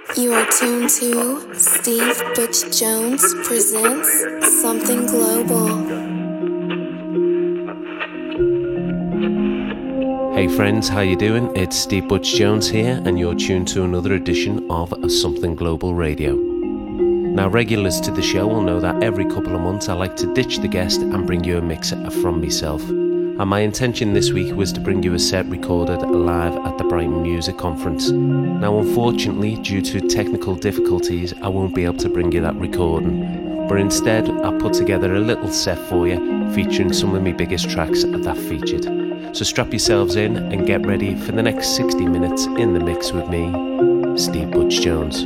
You are tuned to Steve Butch Jones presents Something Global. Hey friends, how you doing? It's Steve Butch Jones here, and you're tuned to another edition of Something Global Radio. Now, regulars to the show will know that every couple of months I like to ditch the guest and bring you a mix from myself. And my intention this week was to bring you a set recorded live at the Brighton Music Conference. Now, unfortunately, due to technical difficulties, I won't be able to bring you that recording. But instead, I put together a little set for you, featuring some of my biggest tracks that featured. So strap yourselves in and get ready for the next 60 minutes in the mix with me, Steve Butch Jones.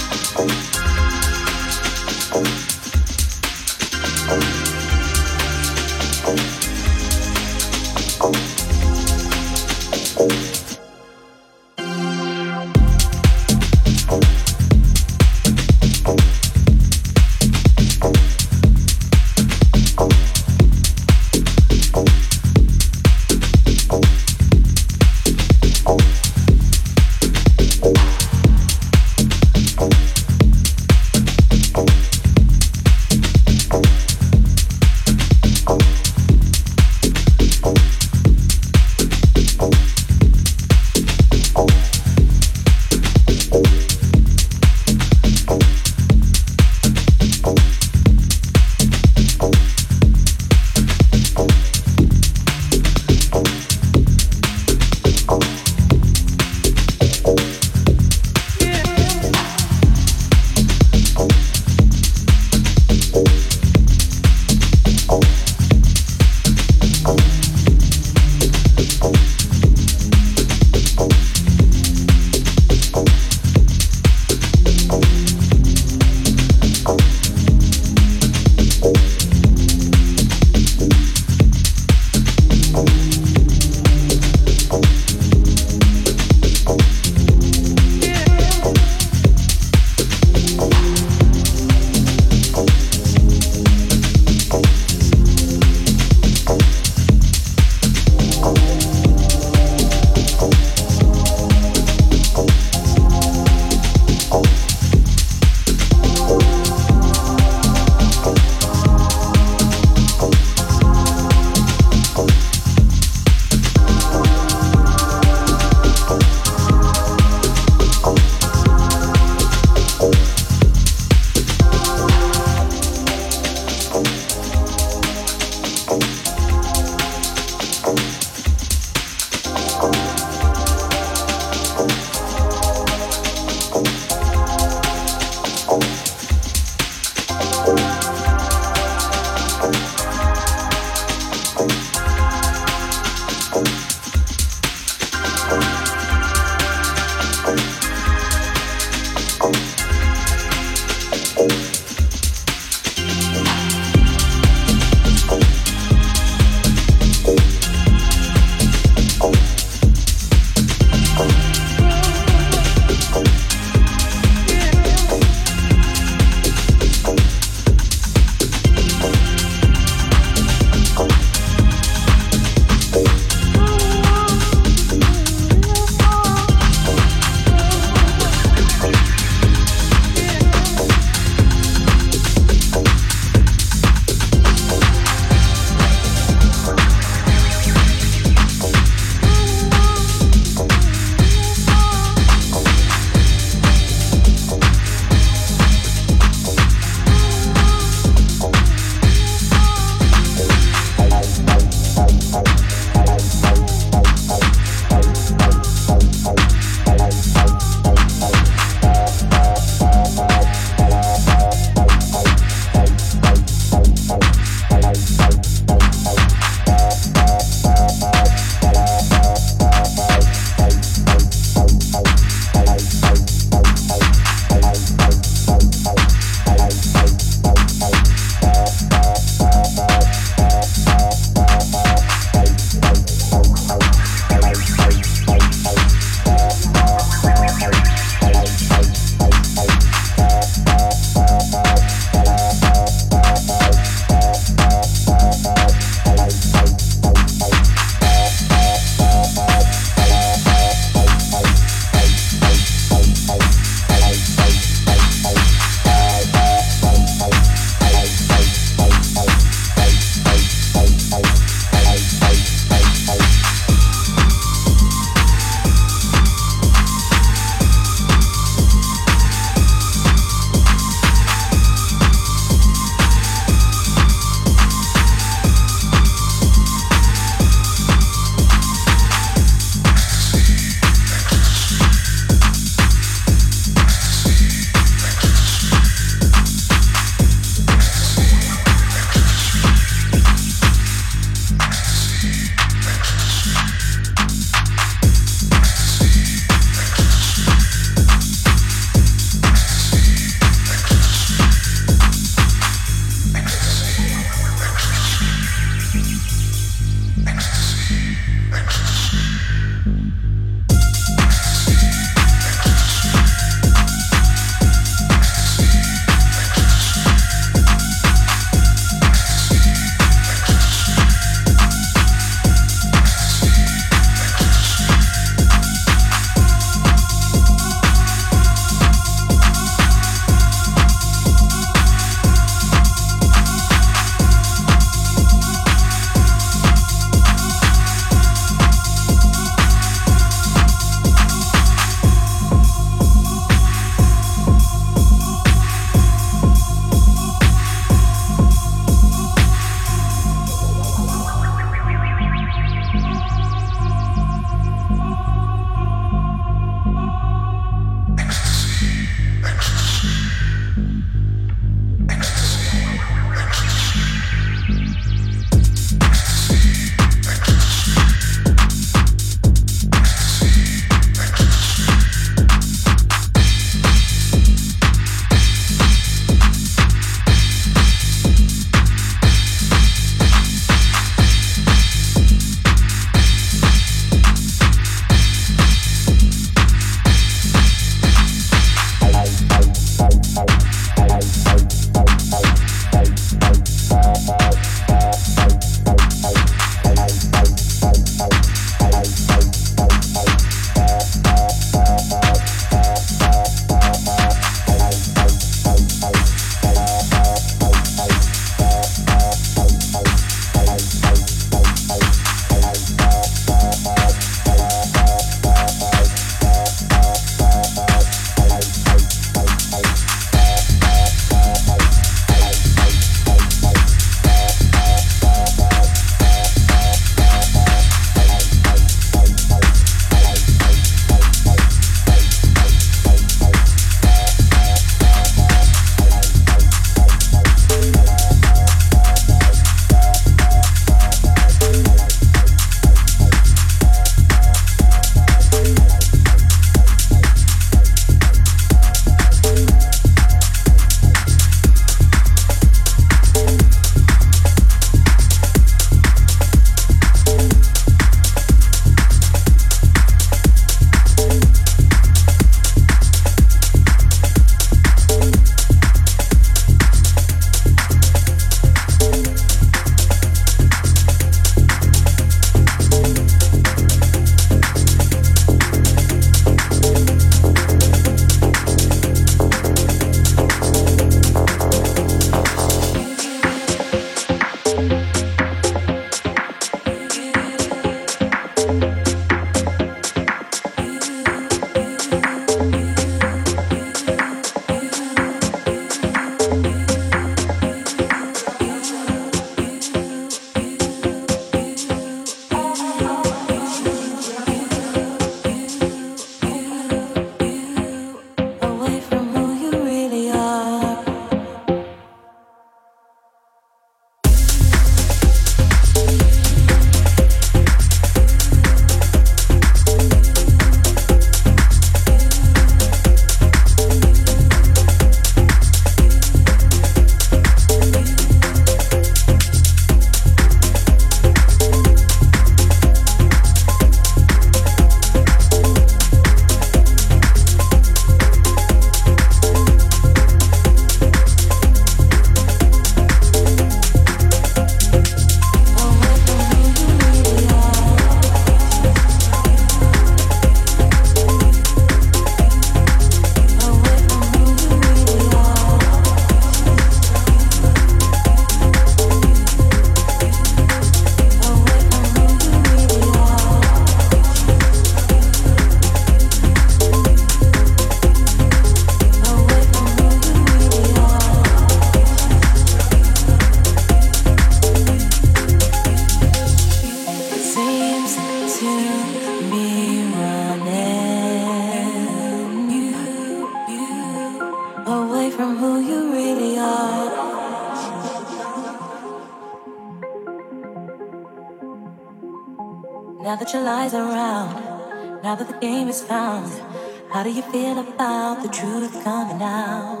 Now that your lies are around, now that the game is found, how do you feel about the truth coming out?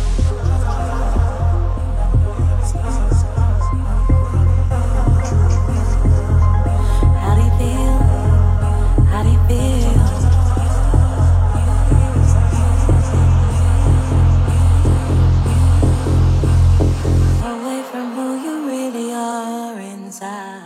How do you feel? How do you feel? Away from who you really are inside.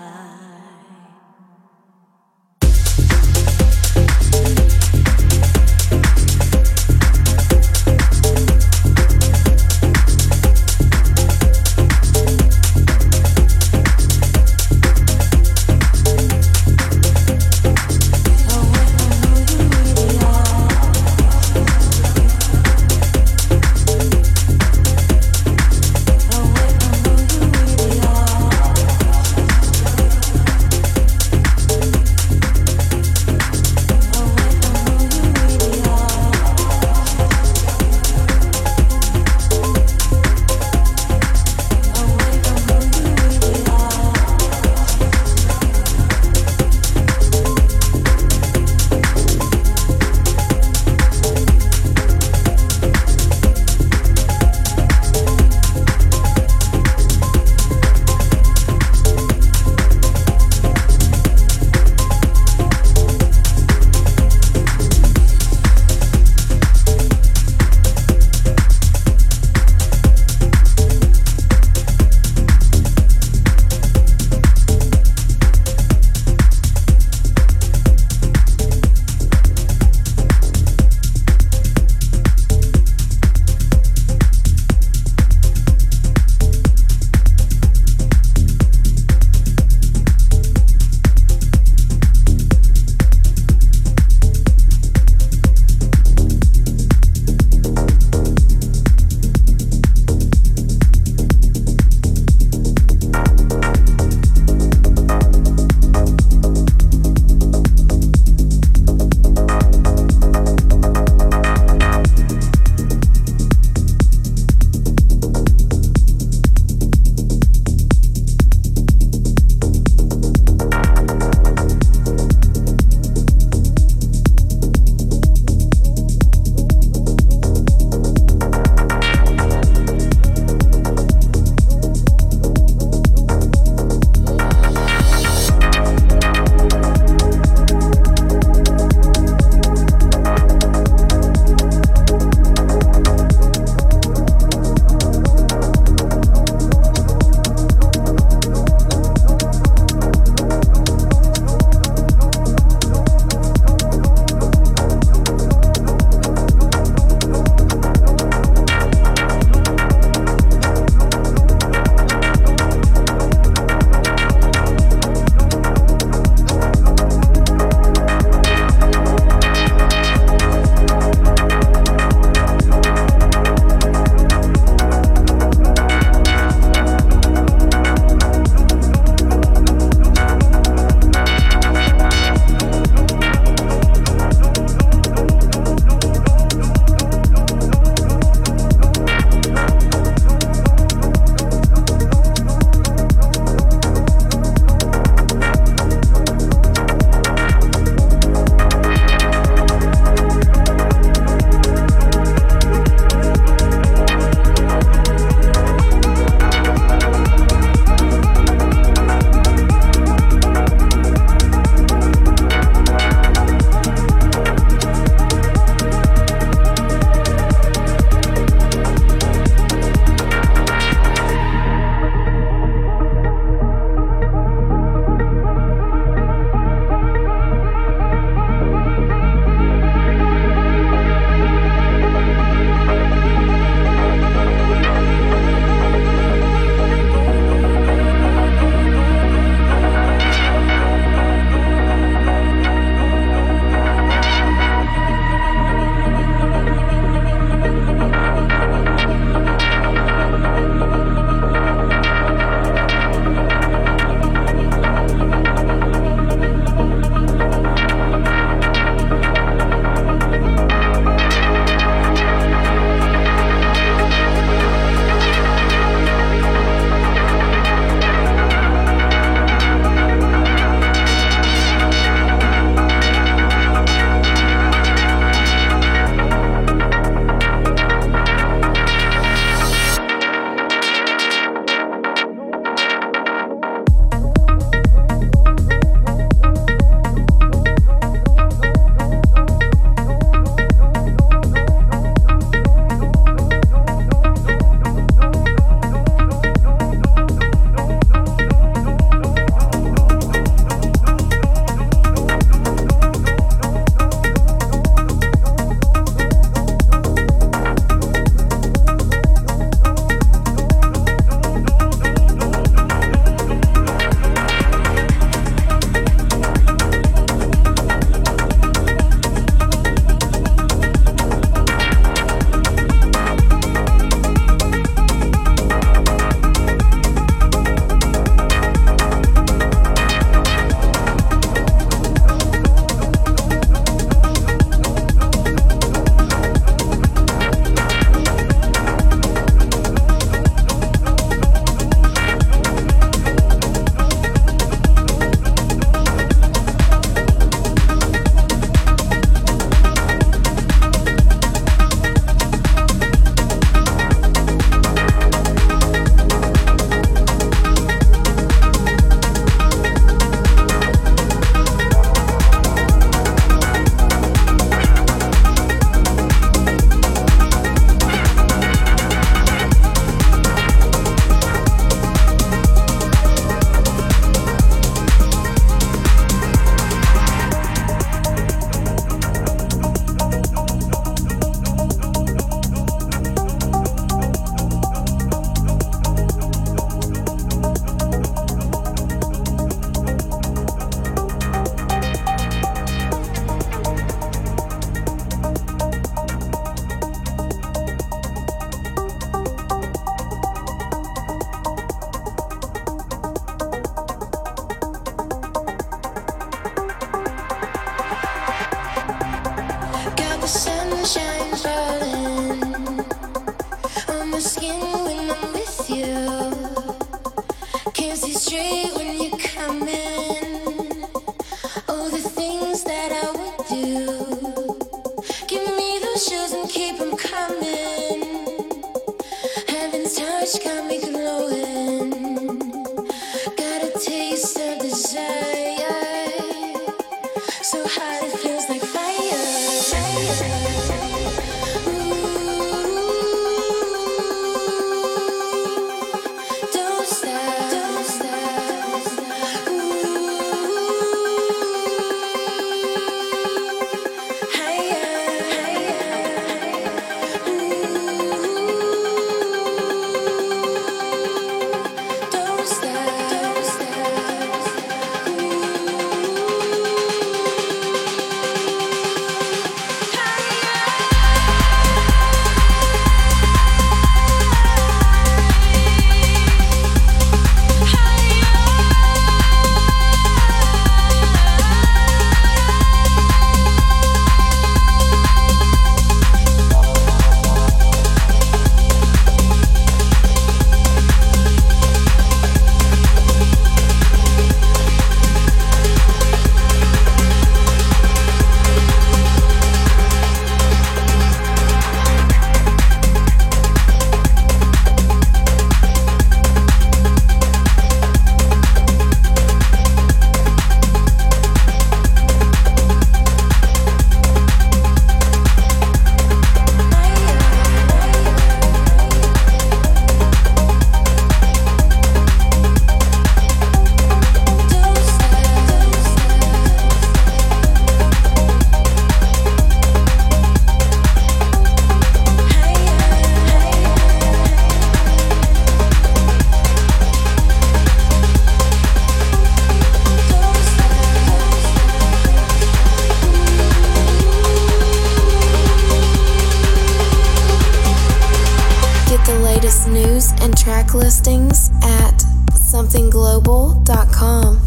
and track listings at somethingglobal.com.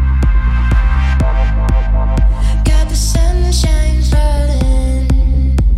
Got the sunshine falling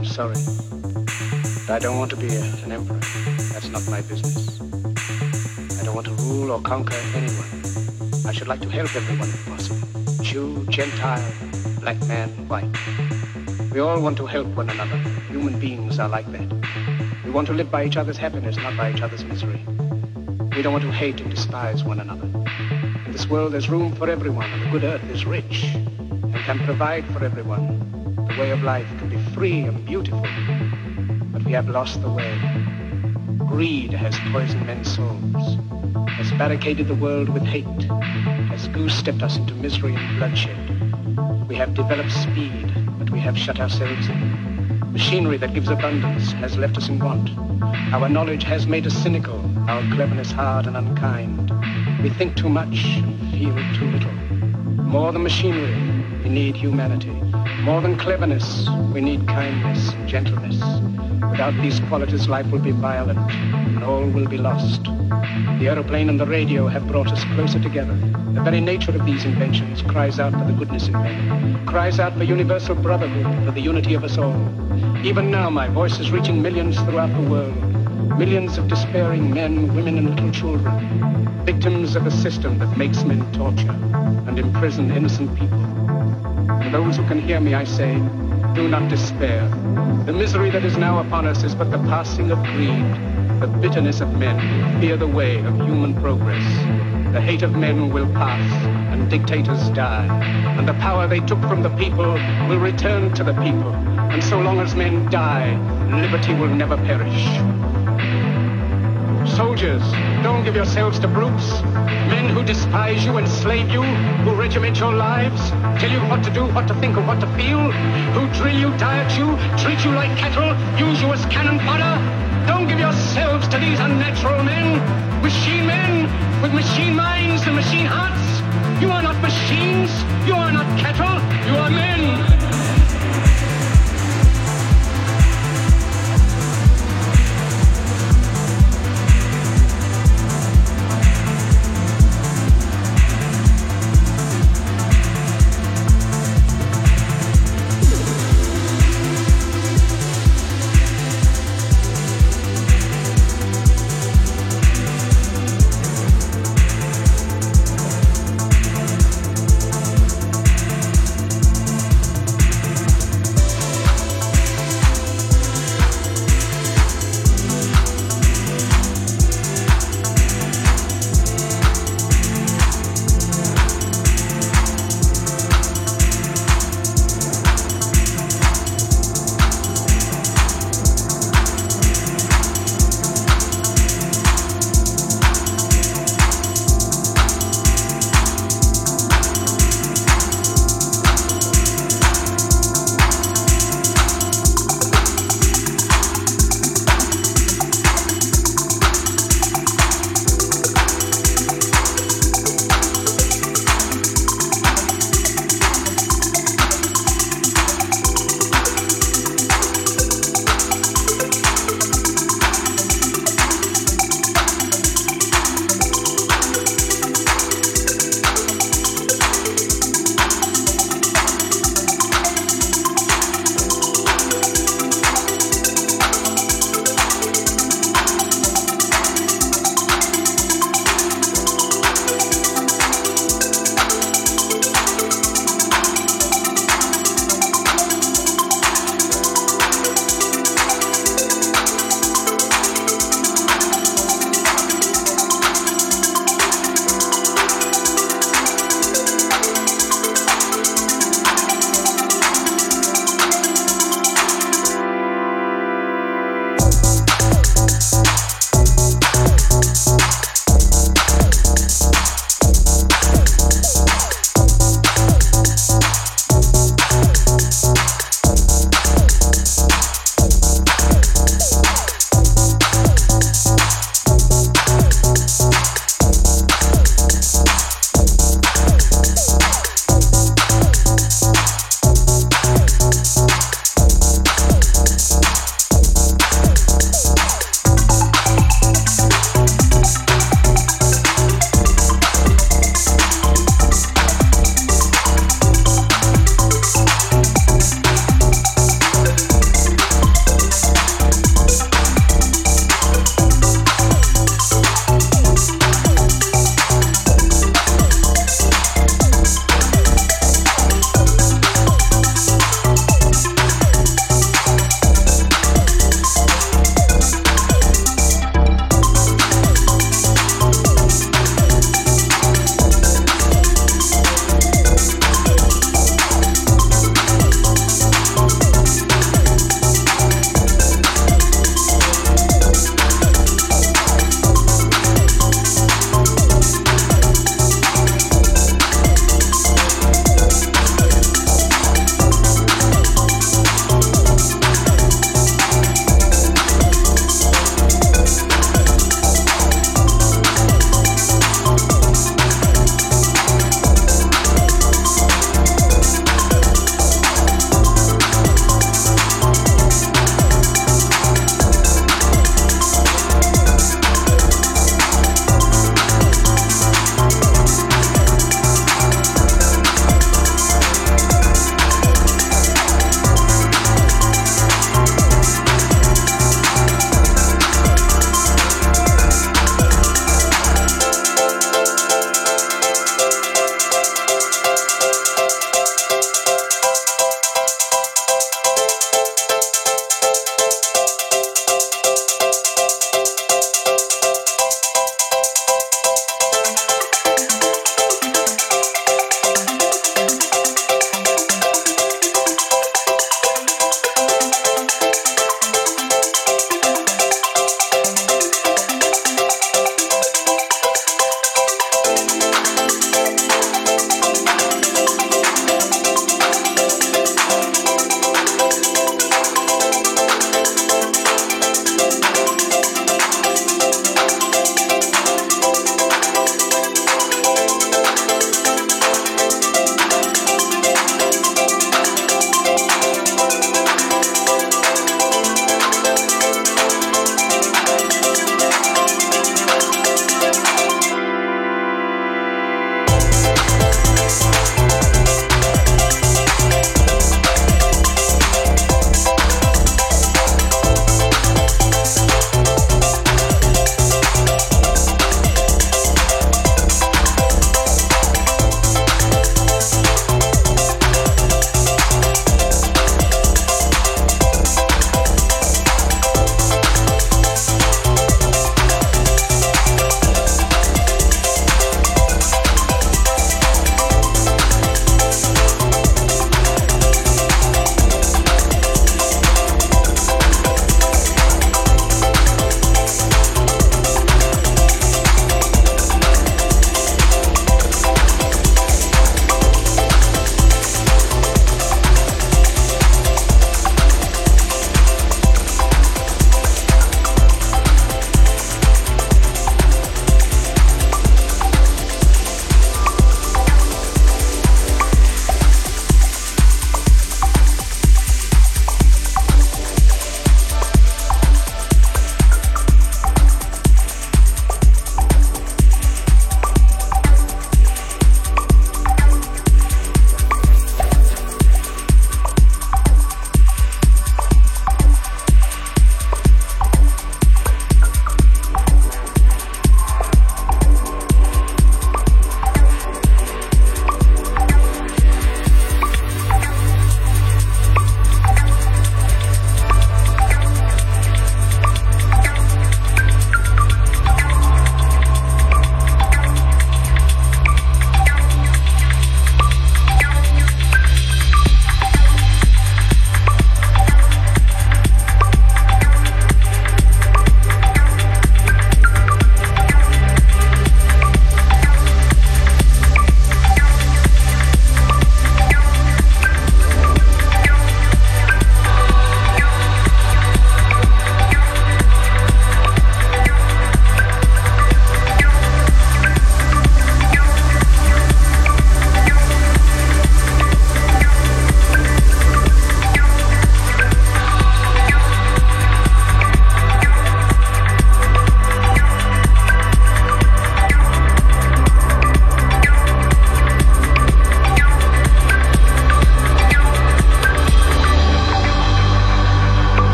I'm sorry. But I don't want to be an emperor. That's not my business. I don't want to rule or conquer anyone. I should like to help everyone if possible. Jew, Gentile, black man, white. We all want to help one another. Human beings are like that. We want to live by each other's happiness, not by each other's misery. We don't want to hate and despise one another. In this world there's room for everyone, and the good earth is rich and can provide for everyone. The way of life can be free and beautiful, but we have lost the way. Greed has poisoned men's souls, has barricaded the world with hate, has goose-stepped us into misery and bloodshed. We have developed speed, but we have shut ourselves in. Machinery that gives abundance has left us in want. Our knowledge has made us cynical, our cleverness hard and unkind. We think too much and feel too little. More than machinery, we need humanity. More than cleverness, we need kindness and gentleness. Without these qualities, life will be violent and all will be lost. The aeroplane and the radio have brought us closer together. The very nature of these inventions cries out for the goodness in men, cries out for universal brotherhood, for the unity of us all. Even now, my voice is reaching millions throughout the world. Millions of despairing men, women, and little children, victims of a system that makes men torture and imprison innocent people. To those who can hear me, I say, do not despair. The misery that is now upon us is but the passing of greed. The bitterness of men fear the way of human progress. The hate of men will pass, and dictators die. And the power they took from the people will return to the people. And so long as men die, liberty will never perish. Soldiers, don't give yourselves to brutes. Men who despise you, enslave you, who regiment your lives, tell you what to do, what to think, and what to feel, who drill you, diet you, treat you like cattle, use you as cannon fodder. Don't give yourselves to these unnatural men, machine men with machine minds and machine hearts. You are not machines, you are not cattle, you are men.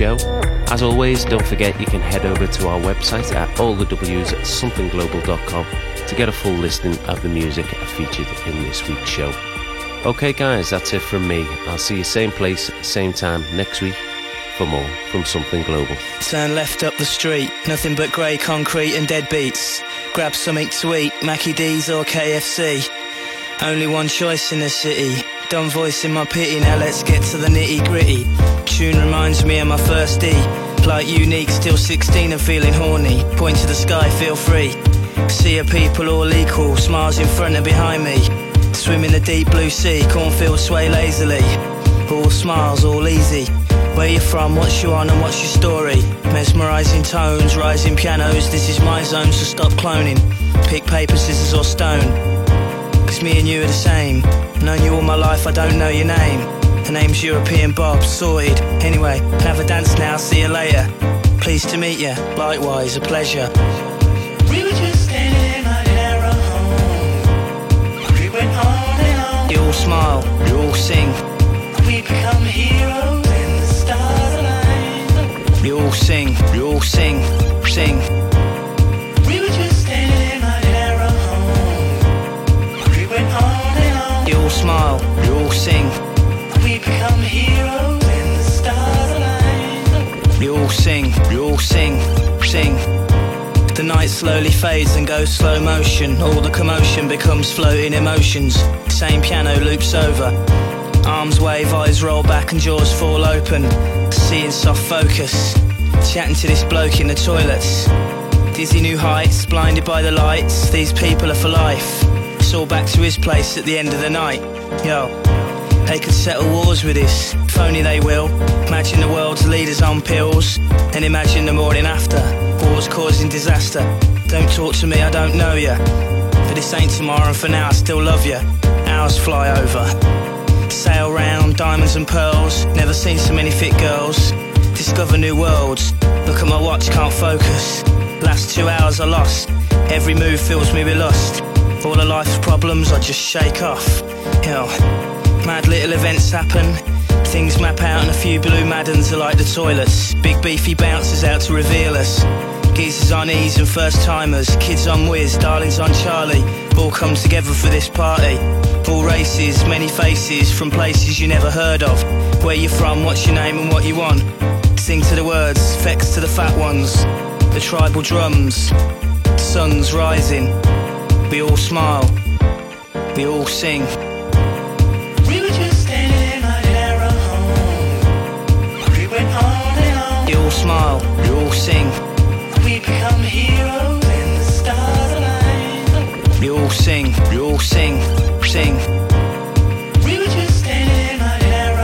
show. As always, don't forget you can head over to our website at allthews@somethingglobal.com to get a full listing of the music featured in this week's show. Okay guys, that's it from me. I'll see you same place, same time next week for more from Something Global. Turn left up the street, nothing but grey concrete and dead beats. Grab something to eat, Mackie D's or KFC. Only one choice in the city. Dumb voice in my pity, now let's get to the nitty gritty. Tune reminds me of my first D. Like unique, still 16 and feeling horny. Point to the sky, feel free. See a people all equal, smiles in front and behind me. Swim in the deep blue sea, cornfields sway lazily. All smiles, all easy. Where you from, what's you on and what's your story? Mesmerising tones, rising pianos, this is my zone, so stop cloning. Pick paper, scissors or stone. Cause me and you are the same. Known you all my life, I don't know your name. The name's European Bob, sorted. Anyway, have a dance now, see you later. Pleased to meet you, likewise, a pleasure. We were just standing on our home. We went on and on. You all smile, you all sing. We become heroes and the stars align. You all sing, you all sing, sing. We were just standing on our home. We went on and on. You all smile, you all sing. We become heroes and the stars align. You all sing, you all sing, sing. The night slowly fades and goes slow motion. All the commotion becomes floating emotions. Same piano loops over. Arms wave, eyes roll back and jaws fall open. Seeing soft focus. Chatting to this bloke in the toilets. Dizzy new heights, blinded by the lights. These people are for life. It's all back to his place at the end of the night. Yo, they could settle wars with this. If only they will. Imagine the world's leaders on pills. And imagine the morning after. Wars causing disaster. Don't talk to me, I don't know ya. But this ain't tomorrow and for now I still love ya. Hours fly over. Sail round, diamonds and pearls. Never seen so many fit girls. Discover new worlds. Look at my watch, can't focus. Last 2 hours I lost. Every move fills me with lust. All of life's problems I just shake off. Hell, mad little events happen. Things map out and a few blue Maddens are like the toilets. Big beefy bouncers out to reveal us. Geezers on ease and first timers. Kids on whiz, darlings on Charlie. All come together for this party. All races, many faces, from places you never heard of. Where you from, what's your name and what you want. Sing to the words, effects to the fat ones. The tribal drums, sun's rising. We all smile, we all sing. We were just standing on our home. We went on and on. You all smile, you all sing. We become heroes and the stars align. You all sing, you all sing, sing. We were just standing on our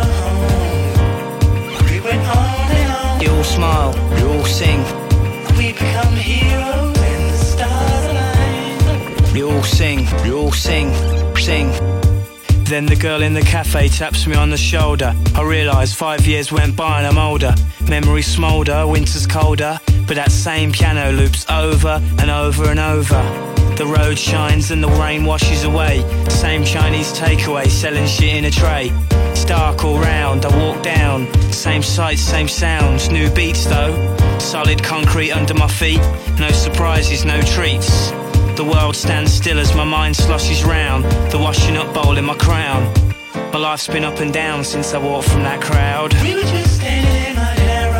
home. We went on and on. You all smile, you all sing. We become heroes and the stars align. You all sing, you all sing, sing. Then the girl in the cafe taps me on the shoulder. I realise 5 years went by and I'm older. Memories smoulder, winter's colder. But that same piano loops over and over and over. The road shines and the rain washes away. Same Chinese takeaway selling shit in a tray. It's dark all round, I walk down. Same sights, same sounds, new beats though. Solid concrete under my feet. No surprises, no treats. The world stands still as my mind sloshes round. The washing up bowl in my crown. My life's been up and down since I walked from that crowd. We were just standing on our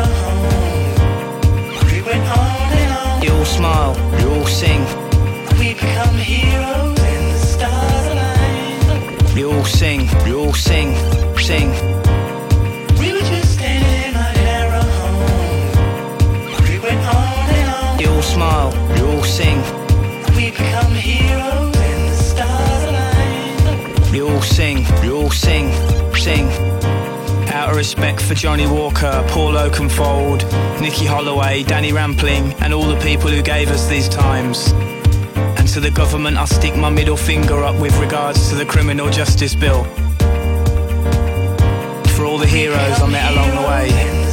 home. We went on and on. You all smile, you all sing. We become heroes and the stars align. You all sing, you all sing, sing. We were just standing on our home. We went on and on. You all smile, you all sing. We become heroes and the stars align. You all sing, you all sing, sing. Out of respect for Johnny Walker, Paul Oakenfold, Nicky Holloway, Danny Rampling, and all the people who gave us these times. And to the government I stick my middle finger up with regards to the criminal justice bill. For all the heroes I met along the way.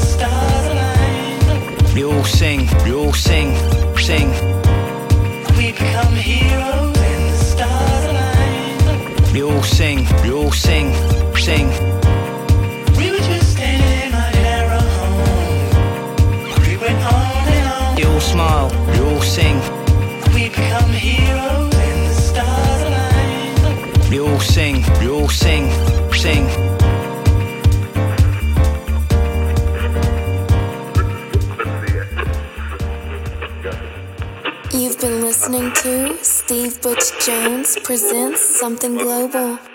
You all sing, you all sing, sing. We become heroes and the stars align. You all sing, you all sing, sing. We were just standing on our home. smile, you all sing. We become heroes and the stars align. You all sing, sing. You've been listening to Steve Butch Jones presents Something Global.